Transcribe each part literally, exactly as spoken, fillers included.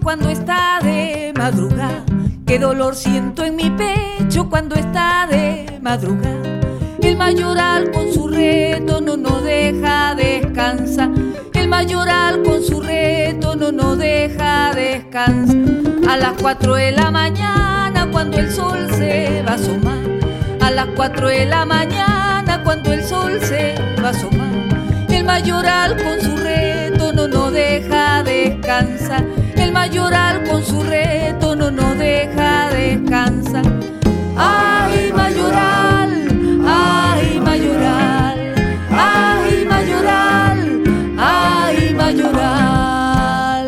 cuando está de madrugada. Qué dolor siento en mi pecho cuando está de madrugada. El mayoral con su reto no nos deja descansar. El mayoral con su reto no nos deja descansar. A las cuatro de la mañana cuando el sol se va a asomar. A las cuatro de la mañana cuando el sol se va a asomar. El mayoral con su reto no nos deja descansar. El mayoral con su reto no nos deja descansar. Ay, mayoral, ay, mayoral, ay, mayoral, ay, mayoral.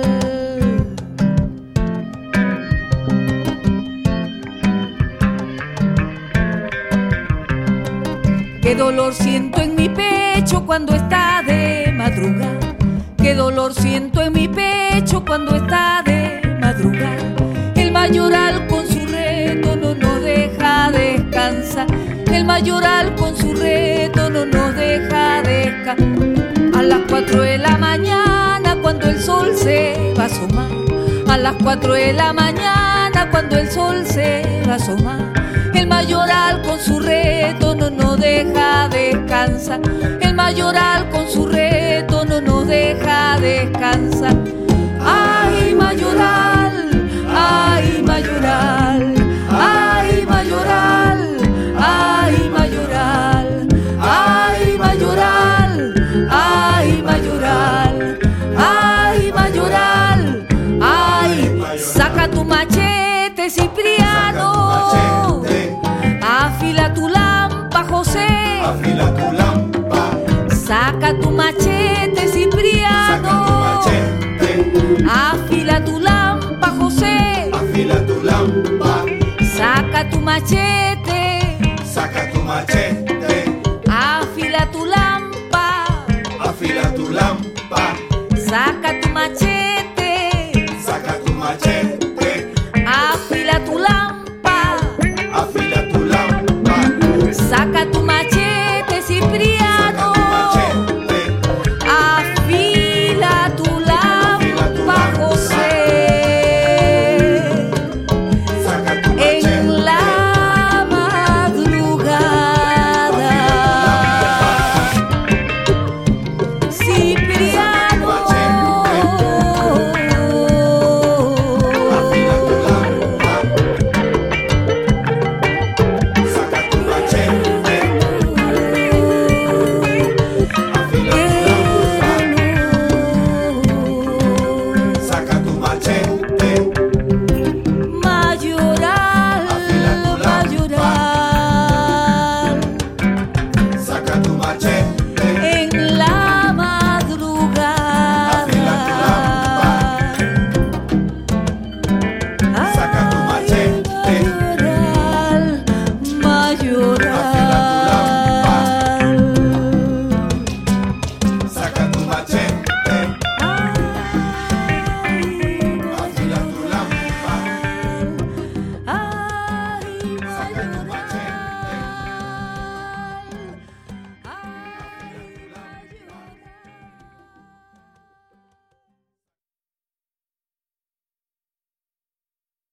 Qué dolor siento en mi pecho cuando está de madrugada. Qué dolor siento en mi pecho cuando está de madrugada. El mayoral con su reto no nos deja descansar. El mayoral con su reto no nos deja descansar. A las cuatro de la mañana cuando el sol se va a asomar. A las cuatro de la mañana cuando el sol se va a asomar. El mayoral con su reto no nos deja descansar. El mayoral con su reto no nos deja descansar. Ay, mayoral, ay, mayoral, ay, mayoral, ay, mayoral, ay, mayoral, ay, mayoral, ay, mayoral, ay, saca tu machete, Cipriano. Afila tu lampa, José. Afila tu lampa. Saca tu machete, Cipriano. Saca tu machete. Afila tu lampa, José. Afila tu lampa. Saca tu machete. Saca tu machete. Afila tu lampa. Afila tu lampa. Saca tu machete. Saca tu machete. Afila tu lampa. Afila tu lampa. Saca tu machete, Cipriano. Afila tu lampa, José. Saca tu machete. En la madrugada, Cipriano. Afila tu lampa. Saca tu machete. Afila tu lampa. Saca tu machete. Mayoral, Afila tu lampa. mayoral. Saca tu machete.